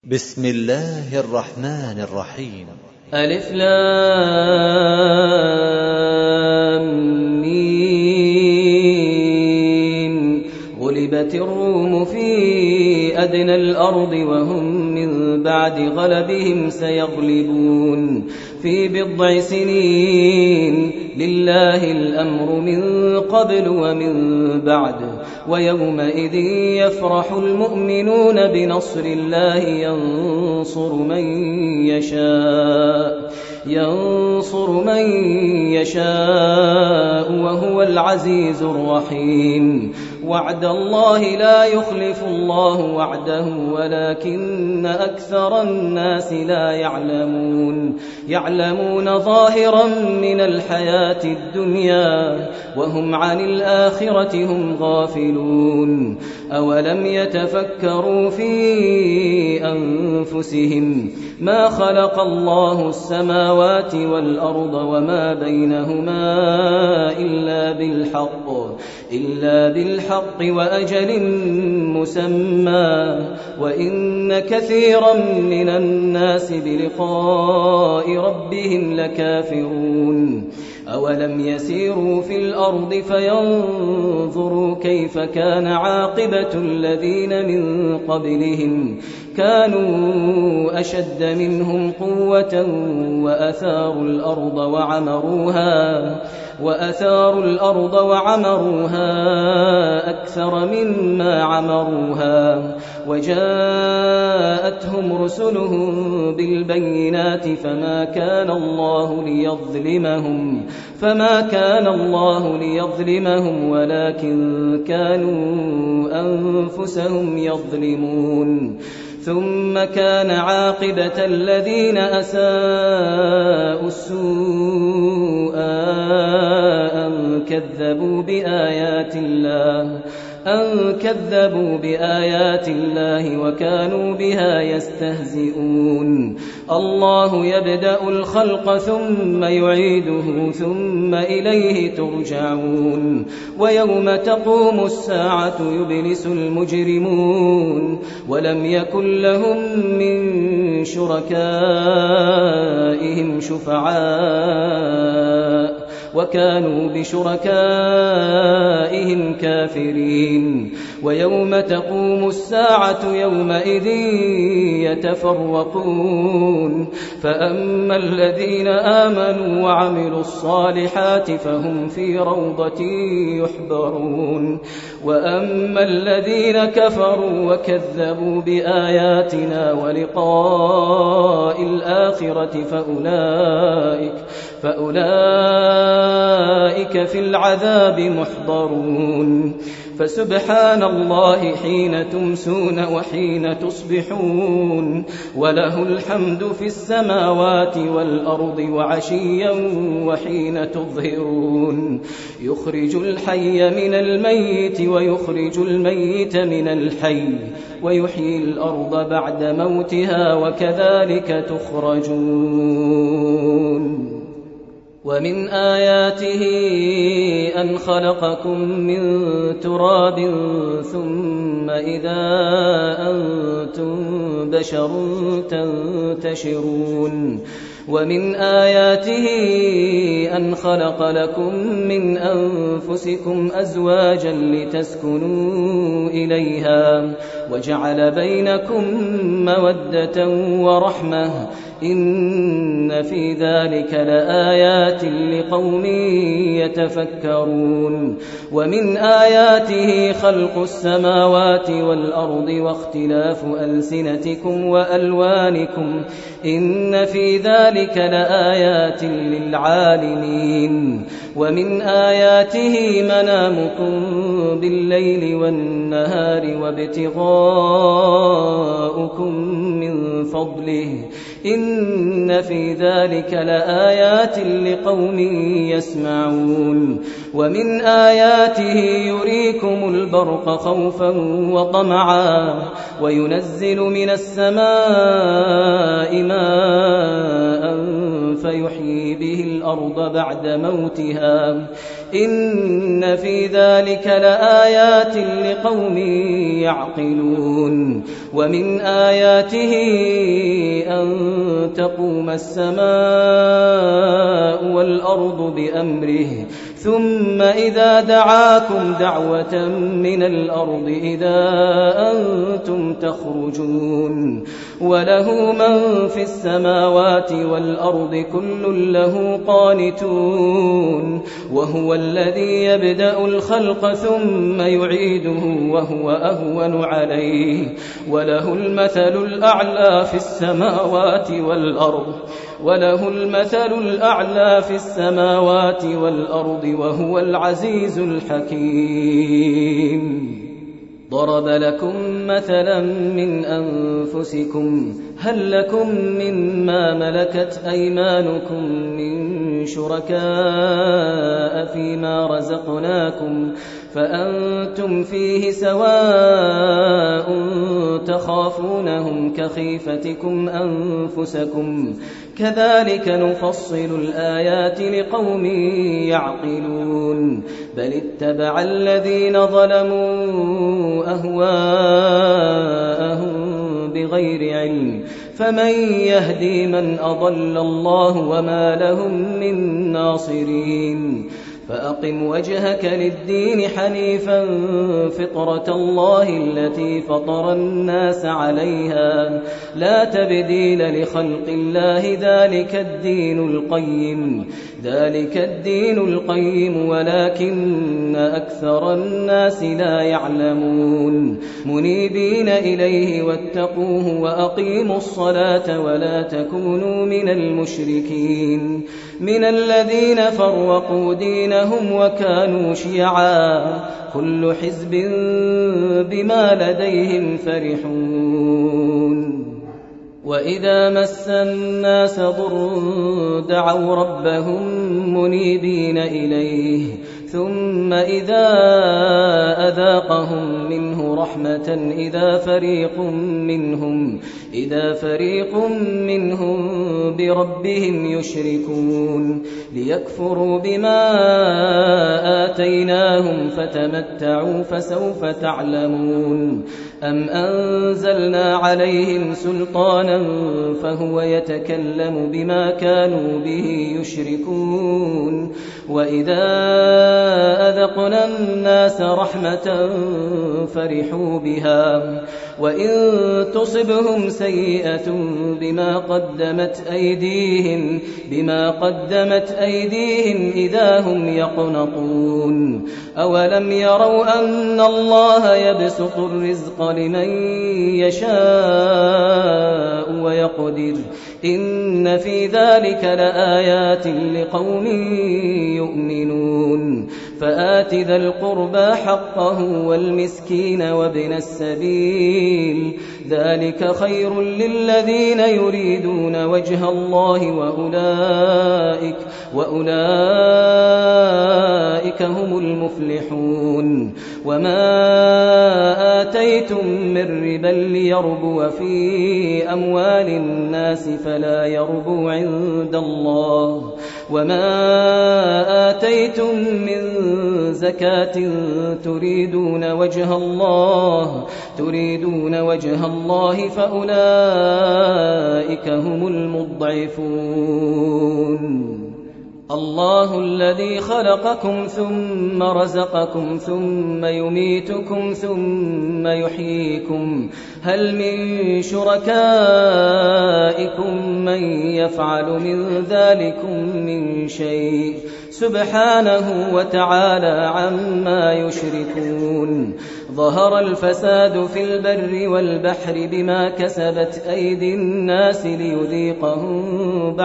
بسم الله الرحمن الرحيم. ألف لام ميم. غلبت الروم في أدنى الأرض وهم من بعد غلبهم سيغلبون في بضع سنين. لله الأمر من قبل ومن بعد ويومئذ يفرح المؤمنون بنصر الله ينصر من يشاء وهو العزيز الرحيم. وعد الله لا يخلف الله وعده ولكن أكثر الناس لا يعلمون ظاهرا من الحياة الدنيا وهم عن الآخرة هم غافلون. أولم يتفكروا في أنفسهم ما خلق الله السماوات والأرض وما بينهما إلا بالحق وأجل مسمى وإن كثيرا من الناس بلقاء ربهم لكافرون. أولم يسيروا في الأرض فينظروا كيف كان عاقبة الذين من قبلهم كانوا أشد منهم قوة وأثاروا الأرض وعمروها أكثر مما عمروها وجاءتهم رسلهم بالبينات فما كان الله ليظلمهم ولكن كانوا أنفسهم يظلمون. ثم كان عاقبة الذين أساءوا السوء أن كذبوا بآيات الله وكانوا بها يستهزئون. الله يبدأ الخلق ثم يعيده ثم إليه ترجعون. ويوم تقوم الساعة يبلس المجرمون ولم يكن لهم من شركائهم شفعاء وكانوا بشركائهم كافرين. ويوم تقوم الساعة يومئذ يتفرقون فأما الذين آمنوا وعملوا الصالحات فهم في روضة يحبرون وأما الذين كفروا وكذبوا بآياتنا ولقاء الآخرة فأولئك في العذاب محضرون. فسبحان الله حين تمسون وحين تصبحون وله الحمد في السماوات والأرض وعشيا وحين تظهرون. يخرج الحي من الميت ويخرج الميت من الحي ويحيي الأرض بعد موتها وكذلك تخرجون. ومن آياته أن خلقكم من تراب ثم إذا أنتم بشر تنتشرون. ومن آياته أن خلق لكم من أنفسكم أزواجا لتسكنوا إليها وجعل بينكم مودة ورحمة إن في ذلك لآيات لقوم يتفكرون. ومن آياته خلق السماوات والأرض واختلاف ألسنتكم وألوانكم إن في ذلك لآيات للعالمين. ومن آياته منامكم بالليل والنهار وابتغاؤكم من فضله إن في ذلك لآيات لقوم يسمعون. ومن آياته يريكم البرق خوفا وطمعا وينزل من السماء ماء فيحيي به الأرض بعد موتها إن في ذلك لآيات لقوم يعقلون ومن آياته أن تقوم السماء والأرض بأمره ثم إذا دعاكم دعوة من الأرض إذا أنتم تخرجون وله من في السماوات والأرض كل له قانتون وهو الذي يبدأ الخلق ثم يعيده وهو أهون عليه وله المثل الأعلى في السماوات والأرض وهو العزيز الحكيم ضرب لكم مثلا من أنفسكم هل لكم مما ملكت أيمانكم من شركاء فيما رزقناكم فأنتم فيه سواء تخافونهم كخيفتكم أنفسكم كذلك نفصل الآيات لقوم يعقلون بل اتبع الذين ظلموا أهواءهم بغير علم فمن يهدي من أضل الله وما لهم من ناصرين فأقم وجهك للدين حنيفا فطرة الله التي فطر الناس عليها لا تبديل لخلق الله ذلك الدين القيم ولكن أكثر الناس لا يعلمون منيبين إليه واتقوه وأقيموا الصلاة ولا تكونوا من المشركين من الذين فرقوا دينهم وكانوا شيعا كل حزب بما لديهم فرحون وإذا مس الناس ضر دعوا ربهم منيبين إليه ثم إذا أذاقهم منه رحمة إذا فريق منهم بربهم يشركون ليكفروا بما آتيناهم فتمتعوا فسوف تعلمون أم أنزلنا عليهم سلطانا فهو يتكلم بما كانوا به يشركون وإذا أذقنا الناس رحمة فرحوا بها وإن تصبهم سيئة بما قدمت أيديهم إذا هم يقنطون أولم يروا أن الله يبسط الرزق لمن يشاء ويقدر إن في ذلك لآيات لقوم يؤمنون فآت ذا القربى حقه والمسكين وابن السبيل ذلك خير للذين يريدون وجه الله وأولئك هم المفلحون وما آتيتم من ربا ليربو في أموال الناس فلا يربو عند الله وما آتيتم من زكاة تريدون وجه الله فأولئك هم المضعفون الله الذي خلقكم ثم رزقكم ثم يميتكم ثم يحييكم هل من شركائكم من يفعل من ذلكم من شيء سبحانه وتعالى عما يشركون ظهر الفساد في البر والبحر بما كسبت أيدي الناس ليذيقهم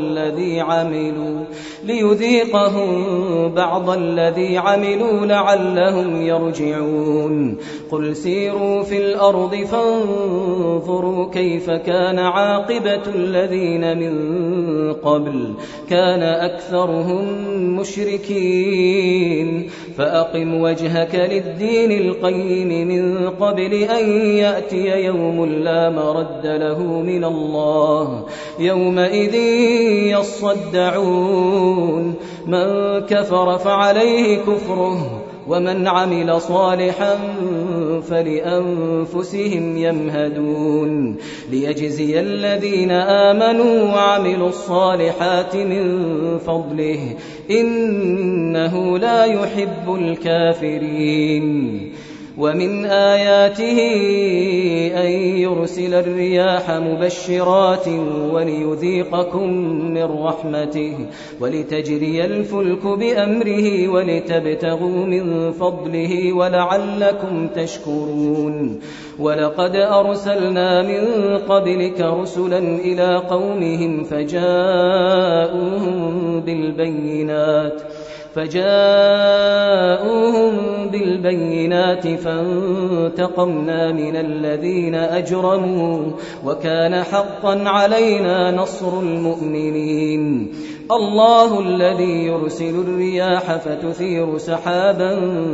بعض الذي عملوا لعلهم يرجعون قل سيروا في الأرض فانظروا كيف كان عاقبة الذين من قبل كان أكثرهم مشركين فأقم وجهك للدين القيم من قبل أن يأتي يوم لا مرد له من الله يومئذ يصدعون من كفر فعليه كفره ومن عمل صالحا فلأنفسهم يمهدون ليجزي الذين آمنوا وعملوا الصالحات من فضله إنه لا يحب الكافرين ومن آياته أن يرسل الرياح مبشرات وليذيقكم من رحمته ولتجري الفلك بأمره ولتبتغوا من فضله ولعلكم تشكرون ولقد أرسلنا من قبلك رسلا إلى قومهم فجاءوهم بالبينات فانتقمنا من الذين أجرموا وكان حقا علينا نصر المؤمنين الله الذي يرسل الرياح فتثير سحابا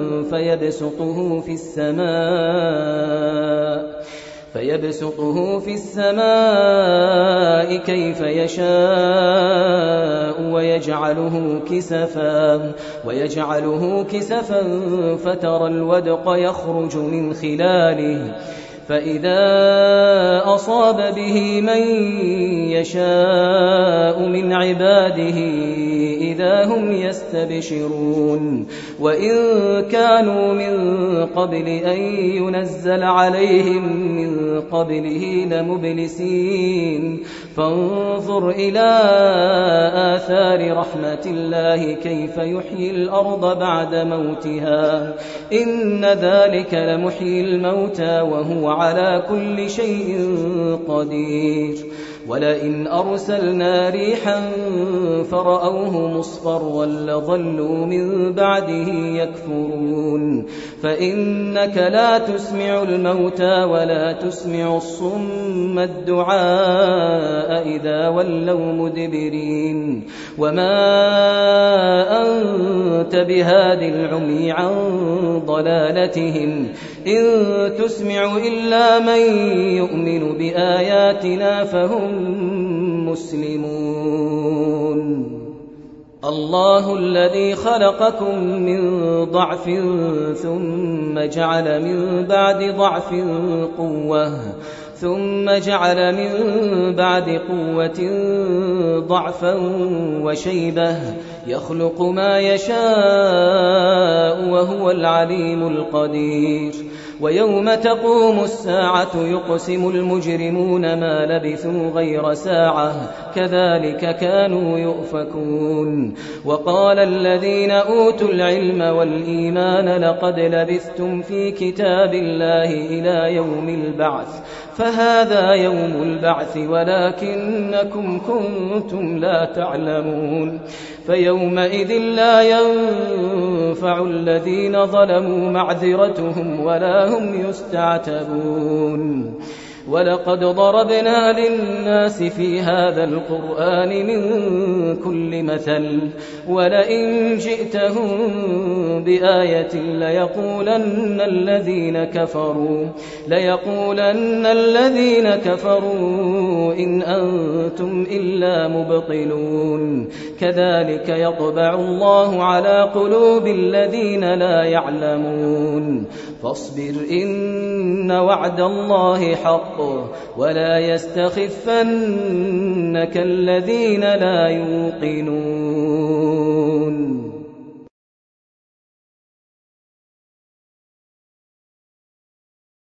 فيبسطه في السماء كيف يشاء ويجعله كسفا فترى الودق يخرج من خلاله فإذا أصاب به من يشاء من عباده إذا هم يستبشرون وإن كانوا من قبل أن ينزل عليهم من قبله لمبلسين فانظر إلى آثار رحمة الله كيف يحيي الأرض بعد موتها إن ذلك لمحيي الموتى وهو على كل شيء قدير ولئن أرسلنا ريحا فرأوه مصفرا لظلوا من بعده يكفرون فإنك لا تسمع الموتى ولا تسمع الصم الدعاء إذا ولوا مدبرين وما أنت بهاد العمي عن ضلالتهم إن تسمع إلا من يؤمن بآياتنا فهم مسلمون الله الذي خلقكم من ضعف ثم جعل من بعد ضعف قوة ثم جعل من بعد قوة ضعفا وشيبة يخلق ما يشاء وهو العليم القدير ويوم تقوم الساعة يقسم المجرمون ما لبثوا غير ساعة كذلك كانوا يؤفكون وقال الذين أوتوا العلم والإيمان لقد لبثتم في كتاب الله إلى يوم البعث فهذا يوم البعث ولكنكم كنتم لا تعلمون فيومئذ لا ينفع الذين ظلموا معذرتهم ولا هم يستعتبون ولقد ضربنا للناس في هذا القرآن من كل مثل ولئن جئتهم بآية ليقولن الذين كفروا إن أنتم إلا مبطلون كذلك يطبع الله على قلوب الذين لا يعلمون فاصبر إن وعد الله حق ولا يستخفنك الذين لا يوقنون